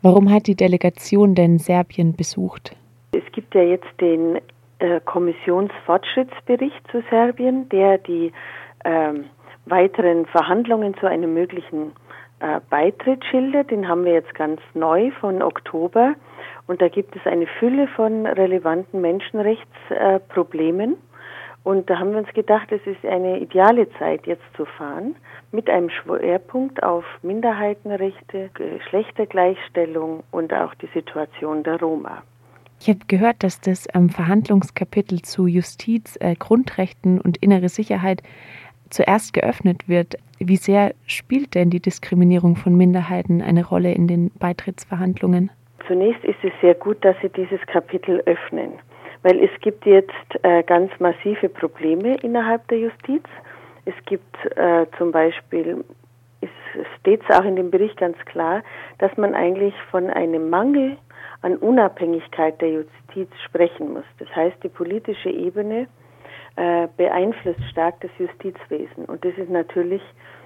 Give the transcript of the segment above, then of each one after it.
Warum hat die Delegation denn Serbien besucht? Es gibt ja jetzt den Kommissionsfortschrittsbericht zu Serbien, der die weiteren Verhandlungen zu einem möglichen Beitritt schildert. Den haben wir jetzt ganz neu von Oktober. Und da gibt es eine Fülle von relevanten Menschenrechtsproblemen. Und da haben wir uns gedacht, es ist eine ideale Zeit, jetzt zu fahren, mit einem Schwerpunkt auf Minderheitenrechte, Geschlechtergleichstellung und auch die Situation der Roma. Ich habe gehört, dass das Verhandlungskapitel zu Justiz, Grundrechten und innere Sicherheit zuerst geöffnet wird. Wie sehr spielt denn die Diskriminierung von Minderheiten eine Rolle in den Beitrittsverhandlungen? Zunächst ist es sehr gut, dass Sie dieses Kapitel öffnen, weil es gibt jetzt ganz massive Probleme innerhalb der Justiz. Es gibt zum Beispiel, es steht auch in dem Bericht ganz klar, dass man eigentlich von einem Mangel an Unabhängigkeit der Justiz sprechen muss. Das heißt, die politische Ebene beeinflusst stark das Justizwesen. Und das ist natürlich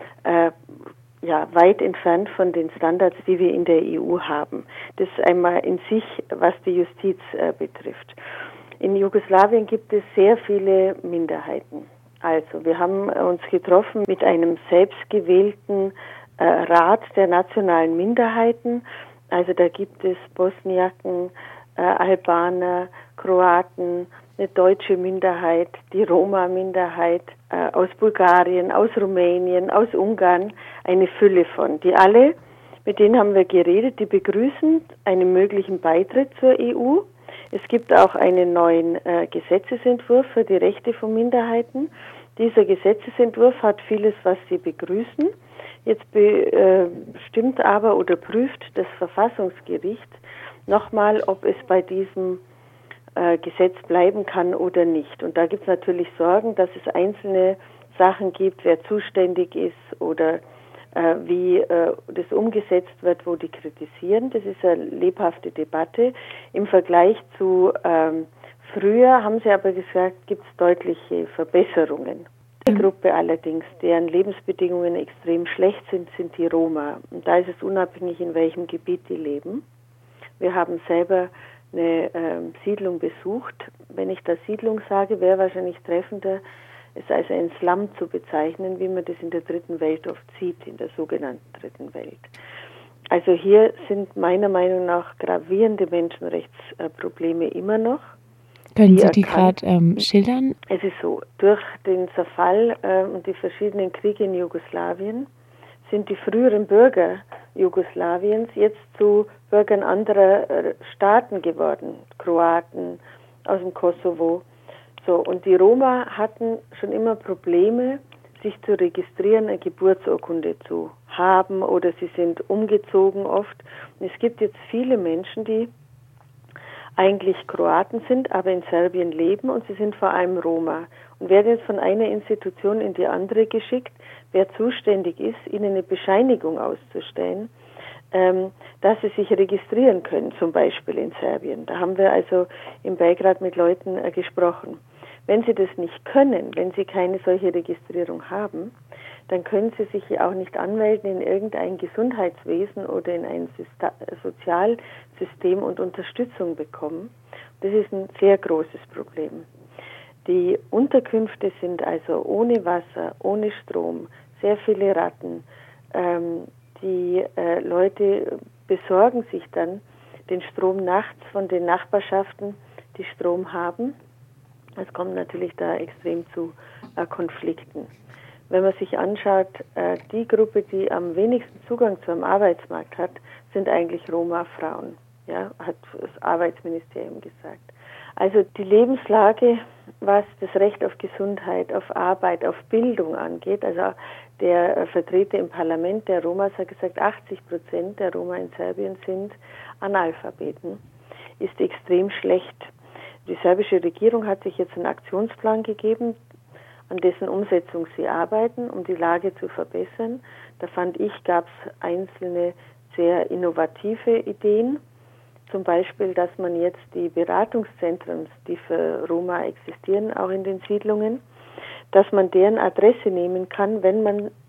weit entfernt von den Standards, die wir in der EU haben. Das einmal in sich, was die Justiz betrifft. In Jugoslawien gibt es sehr viele Minderheiten. Also, wir haben uns getroffen mit einem selbstgewählten Rat der nationalen Minderheiten. Also da gibt es Bosniaken, Albaner, Kroaten, eine deutsche Minderheit, die Roma-Minderheit aus Bulgarien, aus Rumänien, aus Ungarn, eine Fülle von. Die alle, mit denen haben wir geredet, die begrüßen einen möglichen Beitritt zur EU. Es gibt auch einen neuen Gesetzesentwurf für die Rechte von Minderheiten. Dieser Gesetzesentwurf hat vieles, was sie begrüßen. Jetzt bestimmt aber oder prüft das Verfassungsgericht nochmal, ob es bei diesem Gesetz bleiben kann oder nicht. Und da gibt es natürlich Sorgen, dass es einzelne Sachen gibt, wer zuständig ist oder wie das umgesetzt wird, wo die kritisieren. Das ist eine lebhafte Debatte. Im Vergleich zu früher haben sie aber gesagt, gibt es deutliche Verbesserungen. Die Gruppe allerdings, deren Lebensbedingungen extrem schlecht sind, sind die Roma. Und da ist es unabhängig, in welchem Gebiet die leben. Wir haben selber eine Siedlung besucht. Wenn ich da Siedlung sage, wäre wahrscheinlich treffender, es als ein Slum zu bezeichnen, wie man das in der dritten Welt oft sieht, in der sogenannten dritten Welt. Also hier sind meiner Meinung nach gravierende Menschenrechtsprobleme immer noch. Können Sie die gerade schildern? Es ist so, durch den Zerfall und die verschiedenen Kriege in Jugoslawien sind die früheren Bürger Jugoslawiens jetzt zu Bürgern anderer Staaten geworden, Kroaten, aus dem Kosovo. So, und die Roma hatten schon immer Probleme, sich zu registrieren, eine Geburtsurkunde zu haben, oder sie sind umgezogen oft. Und es gibt jetzt viele Menschen, die eigentlich Kroaten sind, aber in Serbien leben, und sie sind vor allem Roma und werden jetzt von einer Institution in die andere geschickt, wer zuständig ist, ihnen eine Bescheinigung auszustellen, dass sie sich registrieren können, zum Beispiel in Serbien. Da haben wir also in Belgrad mit Leuten gesprochen. Wenn sie das nicht können, wenn sie keine solche Registrierung haben, dann können sie sich ja auch nicht anmelden in irgendein Gesundheitswesen oder in ein Sozialsystem und Unterstützung bekommen. Das ist ein sehr großes Problem. Die Unterkünfte sind also ohne Wasser, ohne Strom, sehr viele Ratten. Die Leute besorgen sich dann den Strom nachts von den Nachbarschaften, die Strom haben. Es kommt natürlich da extrem zu Konflikten. Wenn man sich anschaut, die Gruppe, die am wenigsten Zugang zum Arbeitsmarkt hat, sind eigentlich Roma-Frauen, ja, hat das Arbeitsministerium gesagt. Also die Lebenslage, was das Recht auf Gesundheit, auf Arbeit, auf Bildung angeht, also der Vertreter im Parlament der Romas hat gesagt, 80% der Roma in Serbien sind Analphabeten, ist extrem schlecht. Die serbische Regierung hat sich jetzt einen Aktionsplan gegeben, an dessen Umsetzung sie arbeiten, um die Lage zu verbessern. Da fand ich, gab es einzelne sehr innovative Ideen. Zum Beispiel, dass man jetzt die Beratungszentren, die für Roma existieren, auch in den Siedlungen, dass man deren Adresse nehmen kann, wenn man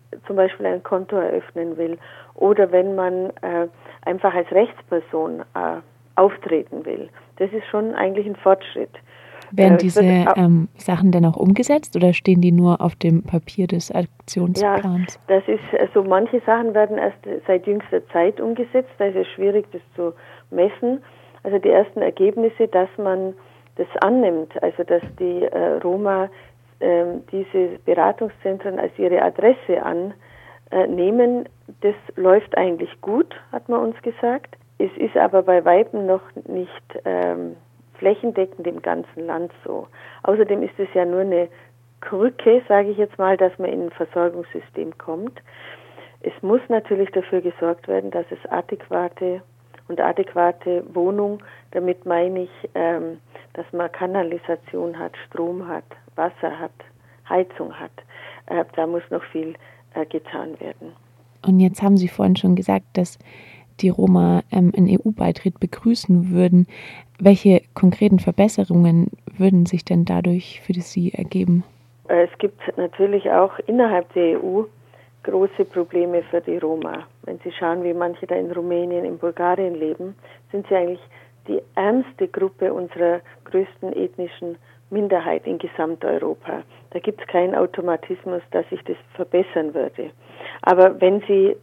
zum Beispiel ein Konto eröffnen will oder wenn man einfach als Rechtsperson auftreten will. Das ist schon eigentlich ein Fortschritt. Werden diese Sachen denn auch umgesetzt oder stehen die nur auf dem Papier des Aktionsplans? Ja, das ist so, manche Sachen werden erst seit jüngster Zeit umgesetzt, da ist es schwierig, das zu messen. Also die ersten Ergebnisse, dass man das annimmt, also dass die Roma diese Beratungszentren als ihre Adresse annehmen, das läuft eigentlich gut, hat man uns gesagt. Es ist aber bei Weitem noch nicht flächendeckend im ganzen Land so. Außerdem ist es ja nur eine Krücke, sage ich jetzt mal, dass man in ein Versorgungssystem kommt. Es muss natürlich dafür gesorgt werden, dass es adäquate Wohnung, damit meine ich, dass man Kanalisation hat, Strom hat, Wasser hat, Heizung hat. Da muss noch viel getan werden. Und jetzt haben Sie vorhin schon gesagt, dass die Roma einen EU-Beitritt begrüßen würden. Welche konkreten Verbesserungen würden sich denn dadurch für Sie ergeben? Es gibt natürlich auch innerhalb der EU große Probleme für die Roma. Wenn Sie schauen, wie manche da in Rumänien, in Bulgarien leben, sind sie eigentlich die ärmste Gruppe unserer größten ethnischen Minderheit in Gesamteuropa. Da gibt es keinen Automatismus, dass sich das verbessern würde. Aber wenn Sie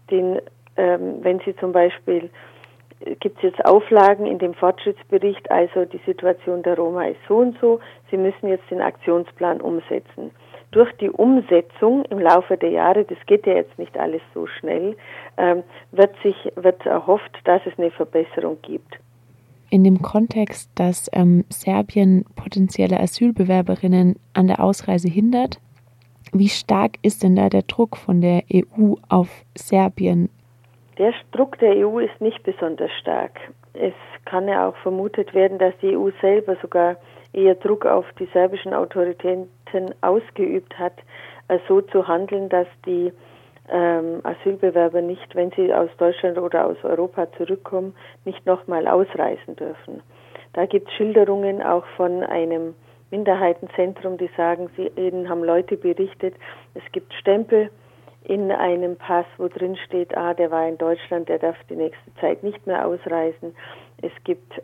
zum Beispiel, gibt es jetzt Auflagen in dem Fortschrittsbericht, also die Situation der Roma ist so und so, Sie müssen jetzt den Aktionsplan umsetzen. Durch die Umsetzung im Laufe der Jahre, das geht ja jetzt nicht alles so schnell, wird erhofft, dass es eine Verbesserung gibt. In dem Kontext, dass Serbien potenzielle Asylbewerberinnen an der Ausreise hindert, wie stark ist denn da der Druck von der EU auf Serbien? Der Druck der EU ist nicht besonders stark. Es kann ja auch vermutet werden, dass die EU selber sogar eher Druck auf die serbischen Autoritäten ausgeübt hat, so zu handeln, dass die Asylbewerber nicht, wenn sie aus Deutschland oder aus Europa zurückkommen, nicht nochmal ausreisen dürfen. Da gibt es Schilderungen auch von einem Minderheitenzentrum, die sagen, ihnen haben Leute berichtet, es gibt Stempel in einem Pass, wo drin steht, der war in Deutschland, der darf die nächste Zeit nicht mehr ausreisen. Es gibt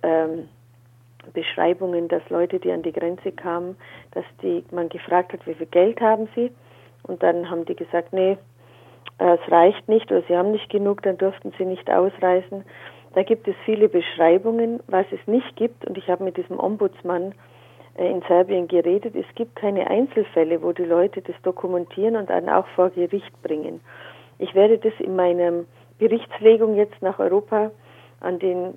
Beschreibungen, dass Leute, die an die Grenze kamen, dass man gefragt hat, wie viel Geld haben sie? Und dann haben die gesagt, nee, es reicht nicht oder sie haben nicht genug, dann durften sie nicht ausreisen. Da gibt es viele Beschreibungen, was es nicht gibt. Und ich habe mit diesem Ombudsmann in Serbien geredet. Es gibt keine Einzelfälle, wo die Leute das dokumentieren und dann auch vor Gericht bringen. Ich werde das in meiner Berichtslegung jetzt nach Europa an den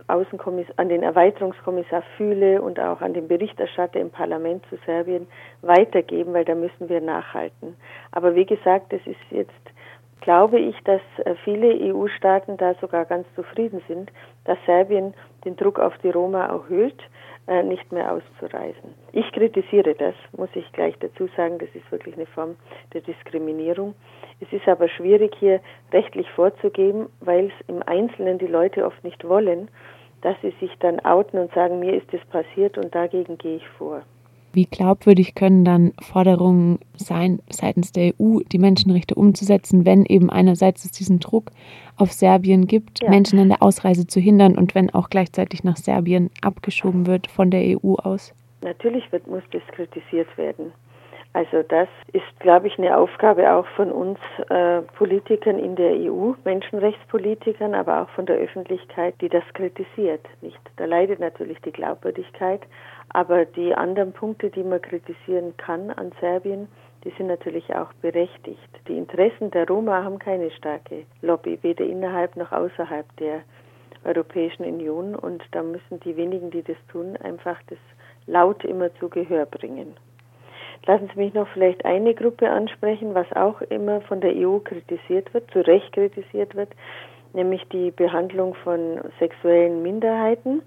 Erweiterungskommissar Füle und auch an den Berichterstatter im Parlament zu Serbien weitergeben, weil da müssen wir nachhalten. Aber wie gesagt, das ist jetzt, glaube ich, dass viele EU-Staaten da sogar ganz zufrieden sind, dass Serbien den Druck auf die Roma erhöht, nicht mehr auszureisen. Ich kritisiere das, muss ich gleich dazu sagen, das ist wirklich eine Form der Diskriminierung. Es ist aber schwierig, hier rechtlich vorzugeben, weil es im Einzelnen die Leute oft nicht wollen, dass sie sich dann outen und sagen, mir ist das passiert und dagegen gehe ich vor. Wie glaubwürdig können dann Forderungen sein, seitens der EU die Menschenrechte umzusetzen, wenn eben einerseits es diesen Druck auf Serbien gibt, Menschen an der Ausreise zu hindern und wenn auch gleichzeitig nach Serbien abgeschoben wird von der EU aus? Natürlich muss das kritisiert werden. Also das ist, glaube ich, eine Aufgabe auch von uns Politikern in der EU, Menschenrechtspolitikern, aber auch von der Öffentlichkeit, die das kritisiert. Nicht? Da leidet natürlich die Glaubwürdigkeit, aber die anderen Punkte, die man kritisieren kann an Serbien, die sind natürlich auch berechtigt. Die Interessen der Roma haben keine starke Lobby, weder innerhalb noch außerhalb der Europäischen Union, und da müssen die wenigen, die das tun, einfach das laut immer zu Gehör bringen. Lassen Sie mich noch vielleicht eine Gruppe ansprechen, was auch immer von der EU kritisiert wird, zu Recht kritisiert wird, nämlich die Behandlung von sexuellen Minderheiten,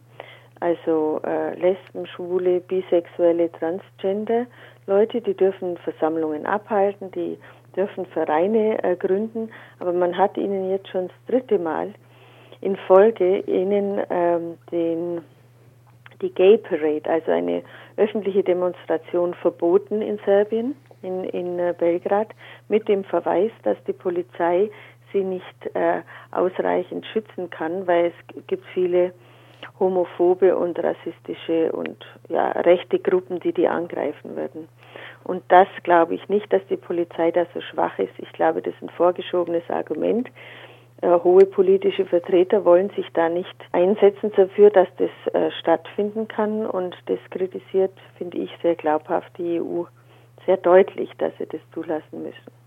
also Lesben, Schwule, Bisexuelle, Transgender. Leute, die dürfen Versammlungen abhalten, die dürfen Vereine gründen, aber man hat ihnen jetzt schon das 3. Mal in Folge ihnen die Gay Parade, also eine öffentliche Demonstration, verboten in Serbien. in Belgrad mit dem Verweis, dass die Polizei sie nicht ausreichend schützen kann, weil es gibt viele homophobe und rassistische und rechte Gruppen, die angreifen würden. Und das glaube ich nicht, dass die Polizei da so schwach ist. Ich glaube, das ist ein vorgeschobenes Argument. Hohe politische Vertreter wollen sich da nicht einsetzen dafür, dass das stattfinden kann. Und das kritisiert, finde ich, sehr glaubhaft die EU sehr deutlich, dass sie das zulassen müssen.